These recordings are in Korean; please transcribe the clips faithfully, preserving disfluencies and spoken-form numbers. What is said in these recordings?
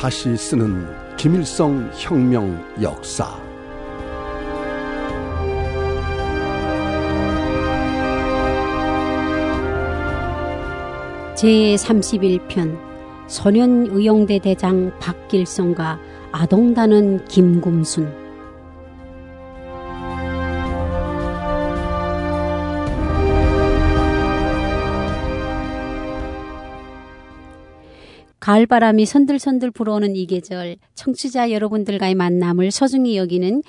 다시 쓰는 김일성 혁명 역사. 제삼십일 편 소련의용대 대장 박길성과 아동단원 김금순. 가을바람이 선들선들 불어오는 이 계절, 청취자 여러분들과의 만남을 소중히 여기는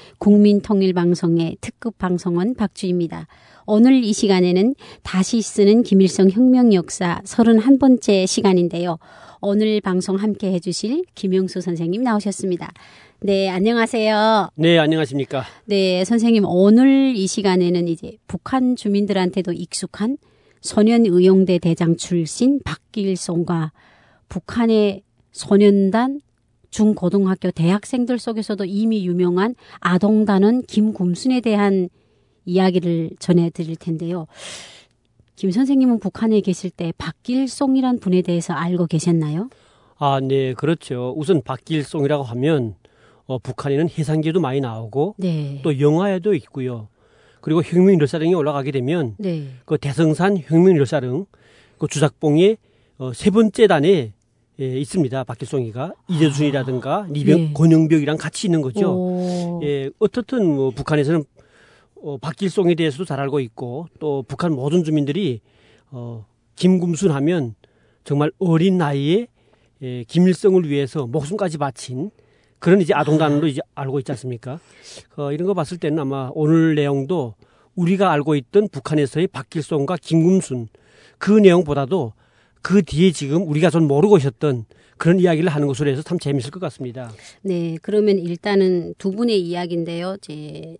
국민통일방송의 특급 방송원 박주희입니다. 오늘 이 시간에는 다시 쓰는 김일성 혁명 역사 서른한 번째 시간인데요. 오늘 방송 함께 해주실 김영수 선생님 나오셨습니다. 네, 안녕하세요. 네, 안녕하십니까. 네, 선생님, 오늘 이 시간에는 이제 북한 주민들한테도 익숙한 소련의용대 대장 출신 박길성과 북한의 소년단, 중고등학교, 대학생들 속에서도 이미 유명한 아동단원 김금순에 대한 이야기를 전해드릴 텐데요. 김 선생님은 북한에 계실 때 박길성이란 분에 대해서 알고 계셨나요? 아, 네, 그렇죠. 우선 박길성이라고 하면 어, 북한에는 해상기도 많이 나오고 네. 또 영화에도 있고요. 그리고 혁명일사령에 올라가게 되면 네. 그 대성산 혁명일사령 그 주작봉의 어, 세 번째 단에 예, 있습니다. 박길성이가 이재순이라든가 리병 네. 권영벽이랑 같이 있는 거죠. 예, 어떻든 뭐 북한에서는 어, 박길성에 대해서도 잘 알고 있고 또 북한 모든 주민들이 어, 김금순 하면 정말 어린 나이에 예, 김일성을 위해서 목숨까지 바친 그런 이제 아동단으로 이제 알고 있지 않습니까? 어, 이런 거 봤을 때는 아마 오늘 내용도 우리가 알고 있던 북한에서의 박길성과 김금순 그 내용보다도 그 뒤에 지금 우리가 전 모르고 있었던 그런 이야기를 하는 것으로 해서 참 재미있을 것 같습니다. 네, 그러면 일단은 두 분의 이야기인데요. 제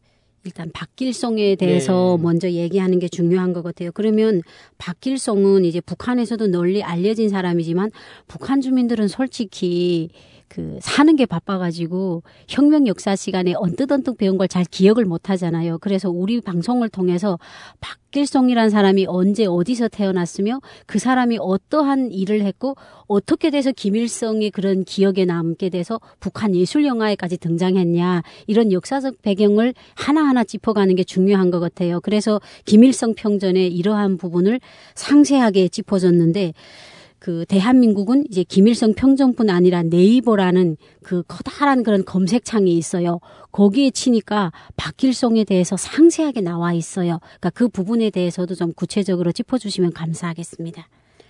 일단 박길성에 대해서 네. 먼저 얘기하는 게 중요한 것 같아요. 그러면 박길성은 이제 북한에서도 널리 알려진 사람이지만 북한 주민들은 솔직히 그 사는 게 바빠가지고 혁명 역사 시간에 언뜻언뜻 배운 걸 잘 기억을 못 하잖아요. 그래서 우리 방송을 통해서 박길성이란 사람이 언제 어디서 태어났으며 그 사람이 어떠한 일을 했고 어떻게 돼서 김일성의 그런 기억에 남게 돼서 북한 예술 영화에까지 등장했냐 이런 역사적 배경을 하나하나 짚어가는 게 중요한 것 같아요. 그래서 김일성 평전에 이러한 부분을 상세하게 짚어줬는데 그 대한민국은 이제 김일성 평전뿐 아니라 네이버라는 그 커다란 그런 검색창이 있어요. 거기에 치니까 박길성에 대해서 상세하게 나와 있어요. 그러니까 그 부분에 대해서도 좀 구체적으로 짚어주시면 감사하겠습니다.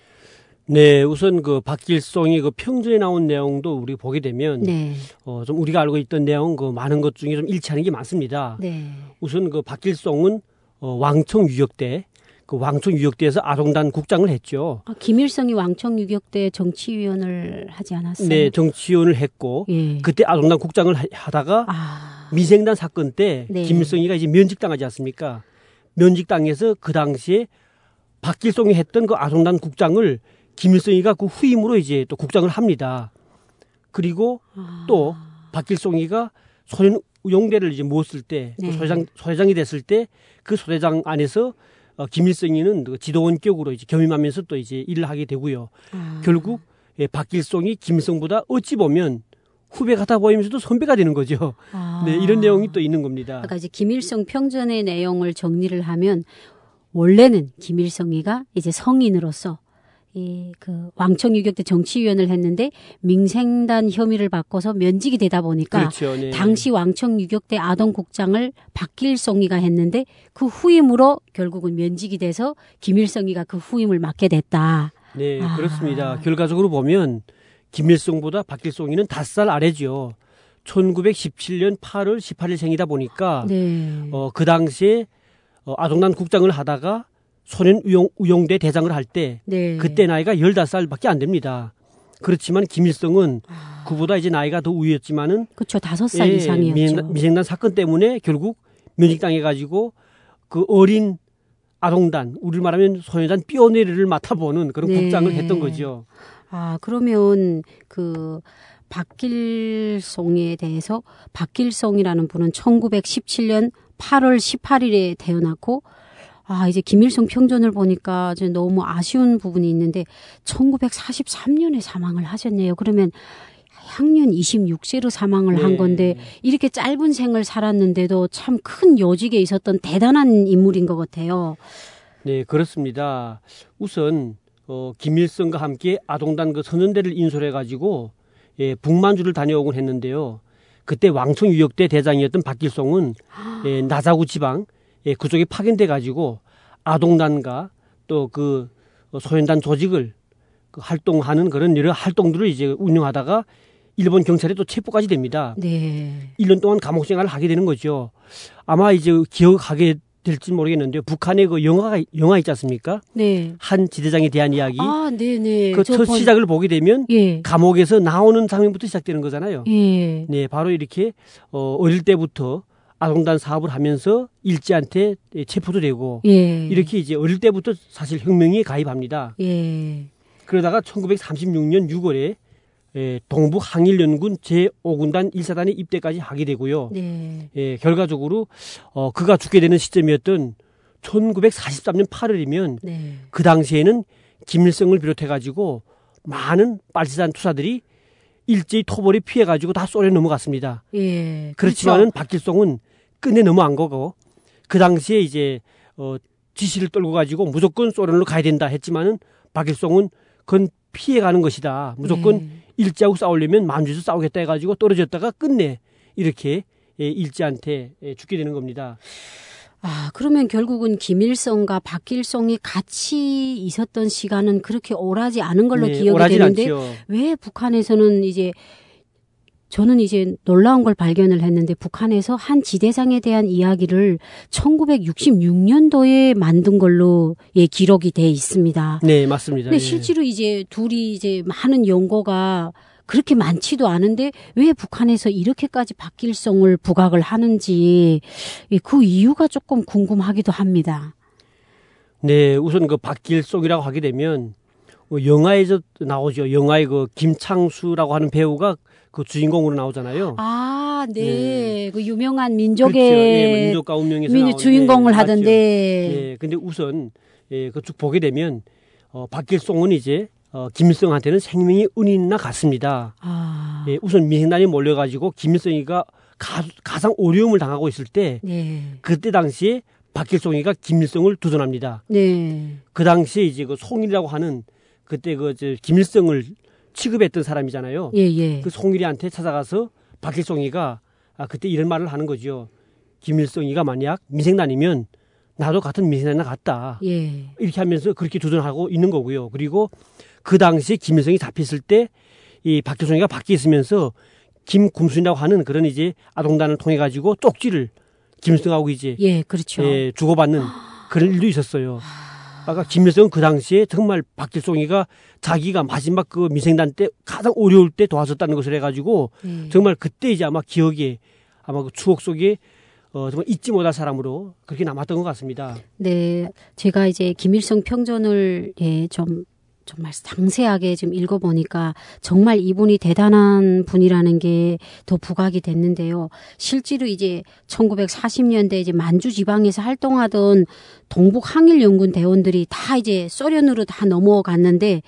네, 우선 그 박길성이 그 평전에 나온 내용도 우리 보게 되면 네. 어, 좀 우리가 알고 있던 내용 그 많은 것 중에 좀 일치하는 게 많습니다. 네. 우선 그 박길성은 어, 왕청 유격대 그 왕청 유격대에서 아동단 국장을 했죠. 아, 김일성이 왕청 유격대 정치위원을 하지 않았어요? 네, 정치위원을 했고 예. 그때 아동단 국장을 하다가 아. 미생단 사건 때 네. 김일성이가 이제 면직당하지 않습니까? 면직당해서 그 당시에 박길성이 했던 그 아동단 국장을 김일성이가 그 후임으로 이제 또 국장을 합니다. 그리고 아. 또 박길성이가 소련 의용대를 이제 모았을 때 네. 소대장 소대장이 됐을 때 그 소대장 안에서 어, 김일성이는 지도원격으로 이제 겸임하면서 또 이제 일을 하게 되고요. 아. 결국 예, 박길성이 김일성보다 어찌 보면 후배 같아 보이면서도 선배가 되는 거죠. 아. 네, 이런 내용이 또 있는 겁니다. 그러니까 이제 김일성 평전의 내용을 정리를 하면 원래는 김일성이가 이제 성인으로서 이 그 왕청 유격대 정치위원을 했는데 민생단 혐의를 받고서 면직이 되다 보니까 그렇죠, 네. 당시 왕청 유격대 아동국장을 박길성이가 했는데 그 후임으로 결국은 면직이 돼서 김일성이가 그 후임을 맡게 됐다. 네, 아. 그렇습니다. 결과적으로 보면 김일성보다 박길성이는 다섯 살 아래죠. 천구백십칠 년 팔월 십팔일 생이다 보니까 네. 어, 그 당시에 어, 아동단 국장을 하다가 소련 의용, 의용대 대장을 할 때 네. 그때 나이가 열다섯 살밖에 안 됩니다. 그렇지만 김일성은 아. 그보다 이제 나이가 더 위였지만은 그렇죠. 다섯 살 예, 이상이었죠. 미생단, 미생단 사건 때문에 결국 면직당해가지고 그 어린 아동단, 우리를 말하면 소녀단 삐어내리를 맡아보는 그런 네. 국장을 했던 거죠. 아, 그러면 그 박길성에 대해서 박길성이라는 분은 천구백십칠 년 팔월 십팔일에 태어났고 아, 이제 김일성 평전을 보니까 이제 너무 아쉬운 부분이 있는데 천구백사십삼 년에 사망을 하셨네요. 그러면 향년 이십육 세로 사망을 네. 한 건데 이렇게 짧은 생을 살았는데도 참 큰 요직에 있었던 대단한 인물인 것 같아요. 네, 그렇습니다. 우선 어, 김일성과 함께 아동단 그 선전대를 인솔해가지고 예, 북만주를 다녀오곤 했는데요. 그때 왕청 유역대 대장이었던 박길송은 예, 나자구 지방 예, 그쪽에 파견돼가지고 아동단과 또 그 소련단 조직을 그 활동하는 그런 여러 활동들을 이제 운영하다가 일본 경찰에 또 체포까지 됩니다. 네. 일 년 동안 감옥 생활을 하게 되는 거죠. 아마 이제 기억하게 될지 모르겠는데요. 북한의 그 영화가 영화 있지 않습니까? 네. 한 지대장에 대한 이야기. 아, 네네. 그 첫 번... 시작을 보게 되면 예. 감옥에서 나오는 장면부터 시작되는 거잖아요. 예. 네, 바로 이렇게 어, 어릴 때부터 아동단 사업을 하면서 일제한테 체포도 되고 예. 이렇게 이제 어릴 때부터 사실 혁명에 가입합니다. 예. 그러다가 천구백삼십육 년 유월에 예, 동북 항일연군 제오 군단 일 사단에 입대까지 하게 되고요. 네. 예, 결과적으로 어, 그가 죽게 되는 시점이었던 천구백사십삼 년 팔월이면 네. 그 당시에는 김일성을 비롯해가지고 많은 빨치산 투사들이 일제히 토벌이 피해가지고 다 소련에 넘어갔습니다. 예, 그렇지만은 그렇죠. 박길송은 끝내 넘어간 거고 그 당시에 이제 어, 지시를 떨고 가지고 무조건 소련으로 가야 된다 했지만은 박길송은 그건 피해가는 것이다. 무조건 네. 일제하고 싸우려면 만주에서 싸우겠다 해가지고 떨어졌다가 끝내 이렇게 예, 일제한테 예, 죽게 되는 겁니다. 아, 그러면 결국은 김일성과 박길송이 같이 있었던 시간은 그렇게 오라지 않은 걸로 네, 기억이 되는데 않죠. 왜 북한에서는 이제 저는 이제 놀라운 걸 발견을 했는데 북한에서 한 지대장에 대한 이야기를 천구백육십육 년도에 만든 걸로 예, 기록이 돼 있습니다. 네, 맞습니다. 근데 예. 실제로 이제 둘이 이제 많은 연고가 그렇게 많지도 않은데 왜 북한에서 이렇게까지 박길송을 부각을 하는지 그 이유가 조금 궁금하기도 합니다. 네, 우선 그 박길송이라고 하게 되면 영화에서 나오죠. 영화의 그 김창수라고 하는 배우가 그 주인공으로 나오잖아요. 아, 네. 네. 그 유명한 민족의 그렇죠. 네, 민족과 운명에서 민족 주인공을 네, 하던데. 네, 근데 우선 예, 그 쭉 보게 되면 어, 박길송은 이제 어, 김일성한테는 생명이 은인나 같습니다. 아. 예, 우선 미행단이 몰려가지고 김일성이가 가, 가장 어려움을 당하고 있을 때 네. 그때 당시에 박길송이가 김일성을 두둔합니다. 네. 그 당시에 이제 그 송일이라고 하는 그때 그 저 김일성을 취급했던 사람이잖아요. 예, 예. 그 송일이한테 찾아가서 박길송이가 아, 그때 이런 말을 하는 거죠. 김일성이가 만약 미생단이면 나도 같은 미생단이나 같다. 예. 이렇게 하면서 그렇게 두둔하고 있는 거고요. 그리고 그 당시에 김일성이 잡혔을 때 이 박길송이가 밖에 있으면서 김금순이라고 하는 그런 이제 아동단을 통해 가지고 쪽지를 김일성하고 이제 예, 그렇죠. 예, 주고받는 그런 일도 있었어요. 아까 김일성은 그 당시에 정말 박길송이가 자기가 마지막 그 미생단 때 가장 어려울 때 도와줬다는 것을 해가지고 예. 정말 그때 이제 아마 기억에 아마 그 추억 속에 어, 정말 잊지 못할 사람으로 그렇게 남았던 것 같습니다. 네, 제가 이제 김일성 평전을 예, 좀 정말 상세하게 좀 읽어보니까 정말 이분이 대단한 분이라는 게 더 부각이 됐는데요. 실제로 이제 천구백사십 년대 이제 만주 지방에서 활동하던 동북 항일연군 대원들이 다 이제 소련으로 다 넘어갔는데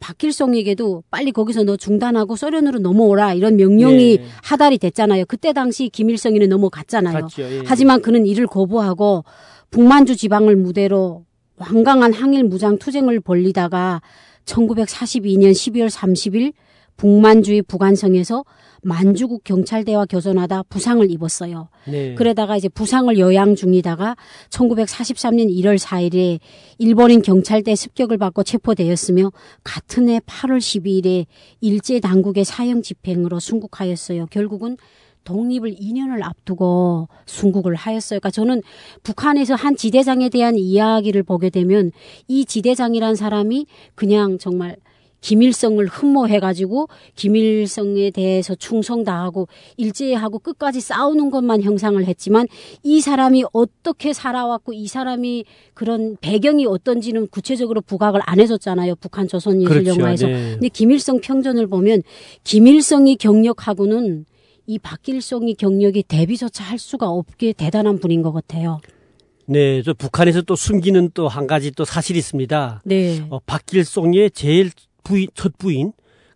박길송에게도 빨리 거기서 너 중단하고 소련으로 넘어오라 이런 명령이 네. 하달이 됐잖아요. 그때 당시 김일성이는 넘어갔잖아요. 갔죠, 예. 하지만 그는 이를 거부하고 북만주 지방을 무대로 완강한 항일 무장 투쟁을 벌리다가 천구백사십이 년 십이월 삼십일 북만주의 부관성에서 만주국 경찰대와 교전하다 부상을 입었어요. 네. 그러다가 이제 부상을 여양 중이다가 천구백사십삼 년 일월 사일에 일본인 경찰대 습격을 받고 체포되었으며 같은 해 팔월 십이일에 일제 당국의 사형 집행으로 순국하였어요. 결국은 독립을 이 년을 앞두고 순국을 하였어요. 그러니까 저는 북한에서 한 지대장에 대한 이야기를 보게 되면 이 지대장이란 사람이 그냥 정말 김일성을 흠모해가지고 김일성에 대해서 충성다하고 일제하고 끝까지 싸우는 것만 형상을 했지만 이 사람이 어떻게 살아왔고 이 사람이 그런 배경이 어떤지는 구체적으로 부각을 안 해줬잖아요. 북한 조선예술영화에서. 그렇죠. 네. 근데 김일성 평전을 보면 김일성이 경력하고는 이 박길송이 경력이 대비조차 할 수가 없게 대단한 분인 것 같아요. 네, 저 북한에서 또 숨기는 또 한 가지 또 사실이 있습니다. 네. 어, 박길송의 제일 부인, 첫 부인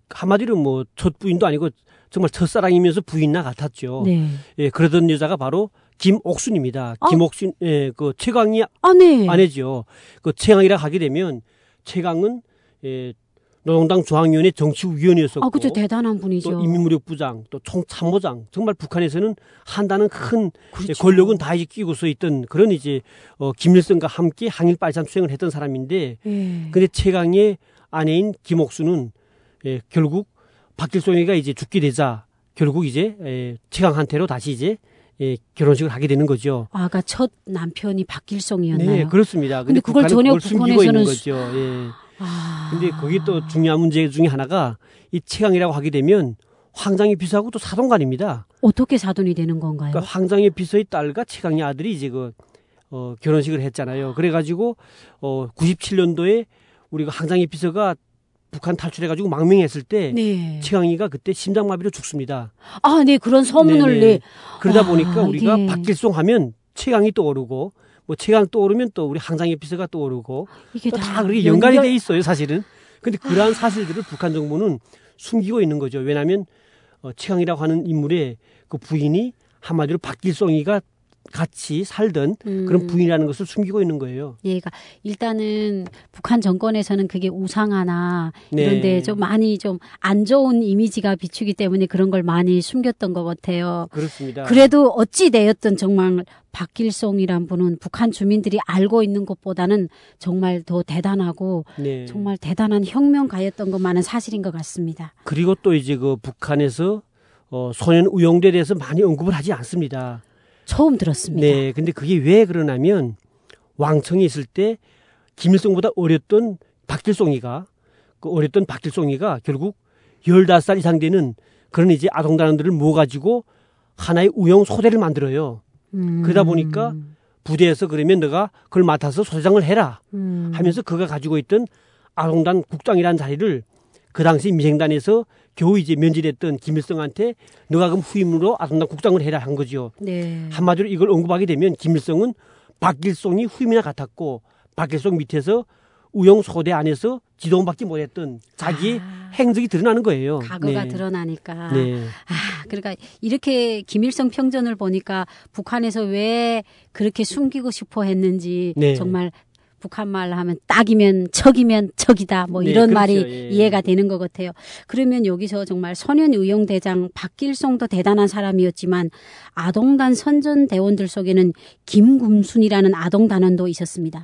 한마디로 뭐 첫 부인도 아니고 정말 첫사랑이면서 부인나 같았죠. 네. 예, 그러던 여자가 바로 김옥순입니다. 아. 김옥순, 예, 그 최강희 아, 네. 아내죠. 그 최강희라 하게 되면 최강은 예, 노동당 중앙위원회 정치위원이었었고, 아, 그죠. 대단한 분이죠. 또 인민무력부장, 또 총참모장, 정말 북한에서는 한다는 큰 그렇죠. 권력은 다 이제 끼고서 있던 그런 이제 어, 김일성과 함께 항일 빨산 투쟁을 했던 사람인데, 예. 근데 최강의 아내인 김옥수는 예, 결국 박길송이가 이제 죽게 되자 결국 이제 예, 최강한테로 다시 이제 예, 결혼식을 하게 되는 거죠. 아가 첫 남편이 박길송이었나요? 네, 그렇습니다. 근데 그걸 전혀 그걸 숨기고 있는 북한에서는 거죠. 예. 아. 근데 거기 또 중요한 문제 중에 하나가 이 최강이라고 하게 되면 황장의 비서하고 또 사돈간입니다. 어떻게 사돈이 되는 건가요? 그러니까 황장의 비서의 딸과 최강의 아들이 이제 그 어, 결혼식을 했잖아요. 그래가지고 어, 구십칠 년도에 우리가 황장의 비서가 북한 탈출해가지고 망명했을 때 네. 최강희가 그때 심장마비로 죽습니다. 아, 네, 그런 소문을 네네. 내. 그러다 아, 보니까 우리가 이게. 박길송 하면 최강이 떠오르고 뭐 최강 떠오르면 또 우리 황장의 비서가 떠오르고 이게 또 다 다 그렇게 연관이 연결- 돼 있어요, 사실은. 근데 그러한 사실들을 북한 정부는 숨기고 있는 거죠. 왜냐하면 어, 최강이라고 하는 인물의 그 부인이 한마디로 박길송이가 같이 살던 음. 그런 부인이라는 것을 숨기고 있는 거예요. 예, 그러니까 일단은 북한 정권에서는 그게 우상하나 네. 이런데 좀 많이 좀 안 좋은 이미지가 비추기 때문에 그런 걸 많이 숨겼던 것 같아요. 그렇습니다. 그래도 어찌 되었든 정말 박길송이란 분은 북한 주민들이 알고 있는 것보다는 정말 더 대단하고 네. 정말 대단한 혁명가였던 것만은 사실인 것 같습니다. 그리고 또 이제 그 북한에서 어, 소년 우영대에 대해서 많이 언급을 하지 않습니다. 처음 들었습니다. 네, 근데 그게 왜 그러냐면 왕청에 있을 때 김일성보다 어렸던 박길송이가 그 어렸던 박길송이가 결국 열다섯 살 이상 되는 그런 이제 아동단원들을 모아가지고 하나의 우영 소대를 만들어요. 음. 그러다 보니까 부대에서 그러면 너가 그걸 맡아서 소대장을 해라 음. 하면서 그가 가지고 있던 아동단 국장이라는 자리를 그 당시 미생단에서 겨우 이제 면제됐던 김일성한테 너가 그럼 후임으로 아동단 국장을 해라 한 거죠. 네. 한마디로 이걸 언급하게 되면 김일성은 박길송이 후임이나 같았고 박길송 밑에서 우영 소대 안에서 지도받지 못했던 자기의 아. 행적이 드러나는 거예요. 과거가 네. 드러나니까. 네. 아, 그러니까 이렇게 김일성 평전을 보니까 북한에서 왜 그렇게 숨기고 싶어 했는지 네. 정말 북한 말로 하면 딱이면 척이면 척이다 뭐 네, 이런 그렇죠. 말이 예. 이해가 되는 것 같아요. 그러면 여기서 정말 선현의용대장 박길송도 대단한 사람이었지만 아동단 선전대원들 속에는 김금순이라는 아동단원도 있었습니다.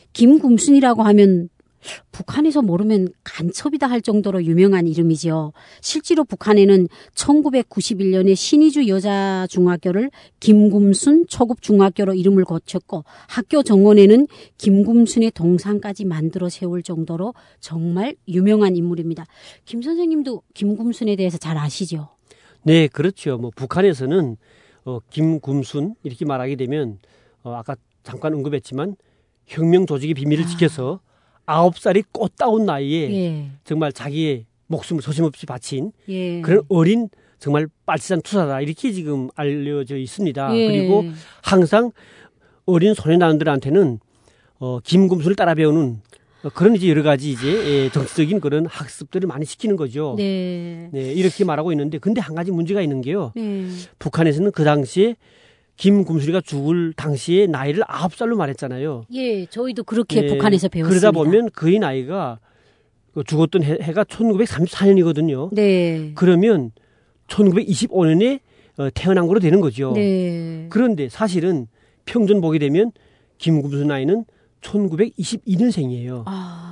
김금순이라고 하면 북한에서 모르면 간첩이다 할 정도로 유명한 이름이죠. 실제로 북한에는 천구백구십일 년에 신의주 여자중학교를 김금순 초급중학교로 이름을 고쳤고 학교 정원에는 김금순의 동상까지 만들어 세울 정도로 정말 유명한 인물입니다. 김 선생님도 김금순에 대해서 잘 아시죠? 네, 그렇죠. 뭐 북한에서는 어, 김금순 이렇게 말하게 되면 어, 아까 잠깐 언급했지만 혁명 조직의 비밀을 아. 지켜서 아홉 살이 꽃다운 나이에 예. 정말 자기의 목숨을 소심없이 바친 예. 그런 어린 정말 빨치산 투사다 이렇게 지금 알려져 있습니다. 예. 그리고 항상 어린 소년단들한테는 어, 김금순을 따라 배우는 어, 그런 이제 여러 가지 이제 예, 정치적인 그런 학습들을 많이 시키는 거죠. 네. 네, 이렇게 말하고 있는데 근데 한 가지 문제가 있는 게요. 네. 북한에서는 그 당시에 김금순이가 죽을 당시에 나이를 아홉 살로 말했잖아요. 예, 저희도 그렇게 네, 북한에서 배웠습니다. 그러다 보면 그의 나이가 그 죽었던 해, 해가 천구백삼십사 년이거든요. 네. 그러면 천구백이십오 년에 어, 태어난 거로 되는 거죠. 네. 그런데 사실은 평전 보게 되면 김금순 나이는 천구백이십이 년생이에요.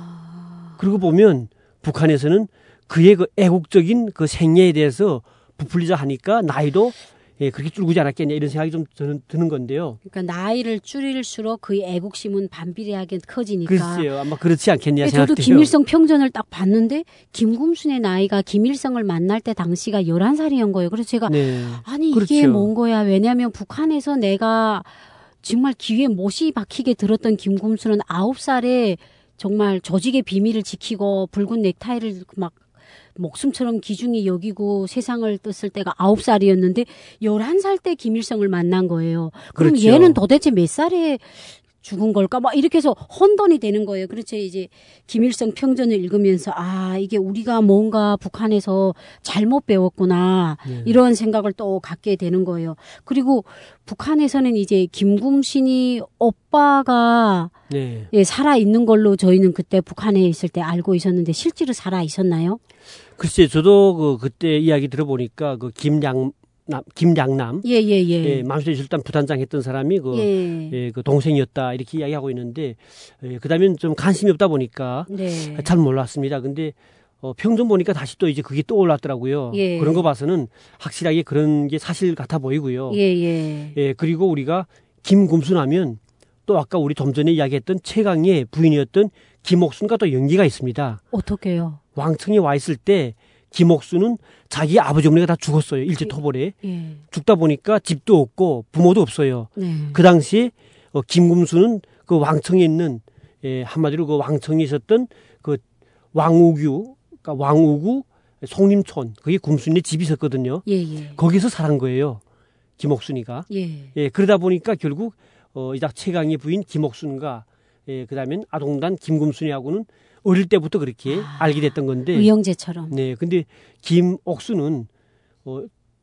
아. 그리고 보면 북한에서는 그의 그 애국적인 그 생애에 대해서 부풀리자 하니까 나이도 예, 그렇게 줄고지 않았겠냐 이런 생각이 좀 저는 드는 건데요. 그러니까 나이를 줄일수록 그의 애국심은 반비례하게 커지니까. 글쎄요. 아마 그렇지 않겠냐 네, 생각돼요. 저도 김일성 평전을 딱 봤는데 김금순의 나이가 김일성을 만날 때 당시가 열한 살이었던 거예요. 그래서 제가 네. 아니 그렇죠. 이게 뭔 거야. 왜냐하면 북한에서 내가 정말 귀에 못이 박히게 들었던 김금순은 아홉 살에 정말 조직의 비밀을 지키고 붉은 넥타이를 막 목숨처럼 귀중히 여기고 세상을 떴을 때가 아홉 살이었는데 열한 살 때 김일성을 만난 거예요. 그럼 그렇죠. 얘는 도대체 몇 살에 죽은 걸까? 막 이렇게 해서 혼돈이 되는 거예요. 그렇죠. 이제 김일성 평전을 읽으면서 아, 이게 우리가 뭔가 북한에서 잘못 배웠구나. 네. 이런 생각을 또 갖게 되는 거예요. 그리고 북한에서는 이제 김금신이 오빠가 네. 예, 살아 있는 걸로 저희는 그때 북한에 있을 때 알고 있었는데 실제로 살아 있었나요? 글쎄, 저도 그 그때 이야기 들어보니까 그 김양 남, 김양남, 예, 예, 예. 예, 만수대 출단 부단장 했던 사람이 그, 예. 예, 그 동생이었다 이렇게 이야기하고 있는데, 예, 그다음엔 좀 관심이 없다 보니까 네. 잘 몰랐습니다. 근데 어, 평전 보니까 다시 또 이제 그게 떠올랐더라고요. 예. 그런 거 봐서는 확실하게 그런 게 사실 같아 보이고요. 예, 예. 예, 그리고 우리가 김금순하면 또 아까 우리 좀 전에 이야기했던 최강의 부인이었던 김옥순과 또 연기가 있습니다. 어떻게요? 왕청에 와 있을 때. 김옥순은 자기 아버지 어머니가 다 죽었어요. 일제 토벌에. 예. 죽다 보니까 집도 없고 부모도 없어요. 네. 그 당시에 어, 김금수는 그 왕청에 있는 예, 한마디로 그 왕청에 있었던 그 왕우규, 그러니까 왕우구 송림촌 그게 금순이의 집이 있었거든요. 예, 예. 거기서 살은 거예요. 김옥순이가. 예. 예, 그러다 보니까 결국 어, 이자 최강의 부인 김옥순과 예, 그다음엔 아동단 김금순이하고는 어릴 때부터 그렇게 아, 알게 됐던 건데. 의형제처럼. 네. 근데 김옥수는 어,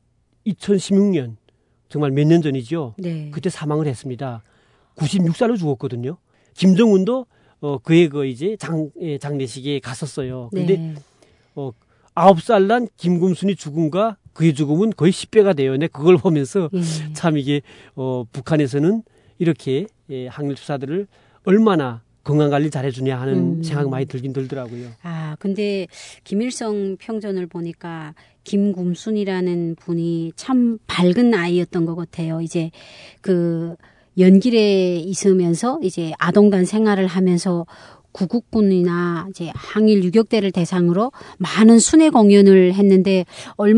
이천십육 년 정말 몇 년 전이죠. 네. 그때 사망을 했습니다. 구십육 살로 죽었거든요. 김정은도 어, 그의 그 이제 장, 예, 장례식에 갔었어요. 근데 네. 어, 아홉 살 난 김금순이 죽음과 그의 죽음은 거의 십 배가 돼요. 근데 그걸 보면서 네. 참 이게 어, 북한에서는 이렇게 예, 항일투사들을 얼마나 건강관리 잘해주냐 하는 음. 생각 많이 들긴 들더라고요. 아, 근데 김일성 평전을 보니까 김금순이라는 분이 참 밝은 아이였던 것 같아요. 이제 그 연길에 있으면서 이제 아동단 생활을 하면서 구국군이나 이제 항일 유격대를 대상으로 많은 순회 공연을 했는데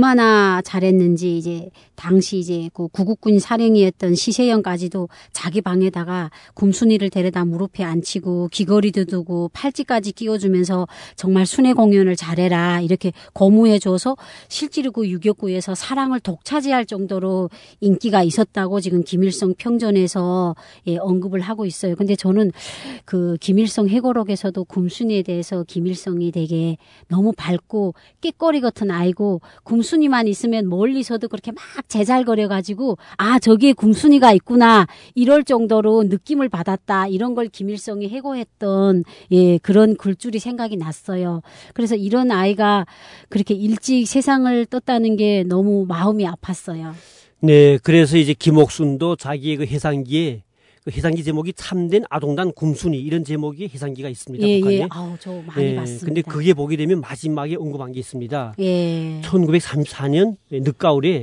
얼마나 잘했는지 이제 당시 이제 그 구국군 사령이었던 시세영까지도 자기 방에다가 금순이를 데려다 무릎에 앉히고 귀걸이도 두고 팔찌까지 끼워주면서 정말 순회 공연을 잘해라 이렇게 고무해줘서 실제로 그 유격구에서 사랑을 독차지할 정도로 인기가 있었다고 지금 김일성 평전에서 예, 언급을 하고 있어요. 근데 저는 그 김일성 회고록 에서도 금순이에 대해서 김일성이 되게 너무 밝고 깨꼬리 같은 아이고 금순이만 있으면 멀리서도 그렇게 막 제잘거려가지고 아 저기에 금순이가 있구나 이럴 정도로 느낌을 받았다 이런 걸 김일성이 해고했던 예 그런 글줄이 생각이 났어요. 그래서 이런 아이가 그렇게 일찍 세상을 떴다는 게 너무 마음이 아팠어요. 네, 그래서 이제 김옥순도 자기의 그 해상기에 그 해상기 제목이 참된 아동단 금순이 이런 제목의 해상기가 있습니다. 예, 북한에. 예. 아우, 저 많이 예, 봤습니다. 근데 그게 보게 되면 마지막에 언급한 게 있습니다. 예. 천구백삼십사 년 늦가을에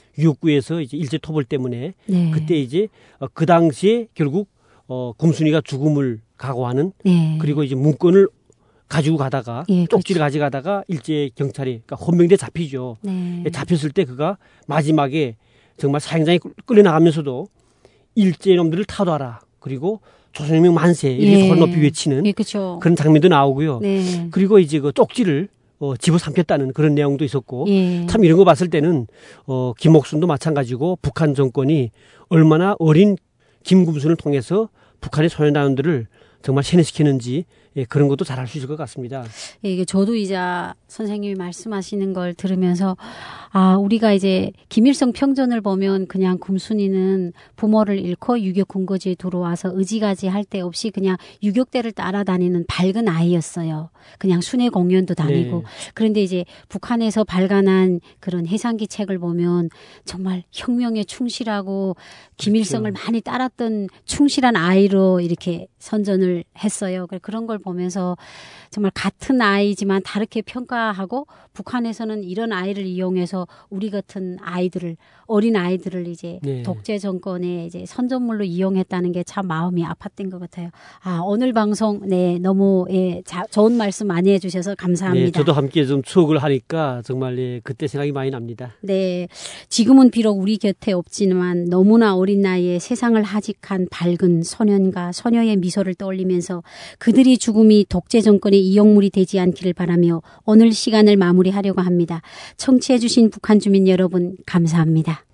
유역구에서 이제 일제 토벌 때문에 네. 그때 이제 그 당시에 결국 어, 금순이가 죽음을 각오하는 네. 그리고 이제 문건을 가지고 가다가 예, 쪽지를 그렇죠. 가져가다가 일제 경찰이 그러니까 헌병대 잡히죠. 네. 잡혔을 때 그가 마지막에 정말 사형장에 끌려나가면서도 일제 놈들을 타도하라. 그리고 조선혁명 만세 이렇게 예. 소리 높이 외치는 예, 그렇죠. 그런 장면도 나오고요. 네. 그리고 이제 그 쪽지를 어, 집어삼켰다는 그런 내용도 있었고 예. 참 이런 거 봤을 때는 어, 김옥순도 마찬가지고 북한 정권이 얼마나 어린 김금순을 통해서 북한의 소년단원들을 정말 세뇌시키는지 예, 그런 것도 잘 알 수 있을 것 같습니다. 예, 이게 저도 이제 선생님이 말씀하시는 걸 들으면서 아 우리가 이제 김일성 평전을 보면 그냥 금순이는 부모를 잃고 유격 군거지에 들어와서 의지가지 할 데 없이 그냥 유격대를 따라다니는 밝은 아이였어요. 그냥 순회 공연도 다니고. 네. 그런데 이제 북한에서 발간한 그런 해상기 책을 보면 정말 혁명에 충실하고 김일성을 그렇죠. 많이 따랐던 충실한 아이로 이렇게 선전을 했어요. 그런 걸 보면서 정말 같은 아이지만 다르게 평가하고 북한에서는 이런 아이를 이용해서 우리 같은 아이들을 어린 아이들을 이제 네. 독재 정권의 이제 선전물로 이용했다는 게 참 마음이 아팠던 것 같아요. 아 오늘 방송 네 너무 예, 자, 좋은 말씀 많이 해주셔서 감사합니다. 네, 저도 함께 좀 추억을 하니까 정말 예, 그때 생각이 많이 납니다. 네, 지금은 비록 우리 곁에 없지만 너무나 어린 나이에 세상을 하직한 밝은 소년과 소녀의 미소를 떠올리면서 그들이 죽음이 독재 정권의 이용물이 되지 않기를 바라며 오늘 시간을 마무리하려고 합니다. 청취해 주신 북한 주민 여러분 감사합니다.